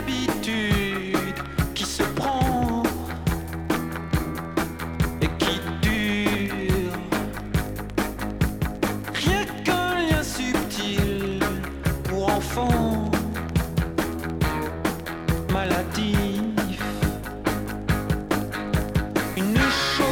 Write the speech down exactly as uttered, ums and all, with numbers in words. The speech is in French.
habitude qui se prend et qui dure. Rien qu'un lien subtil pour enfants maladif. Une chose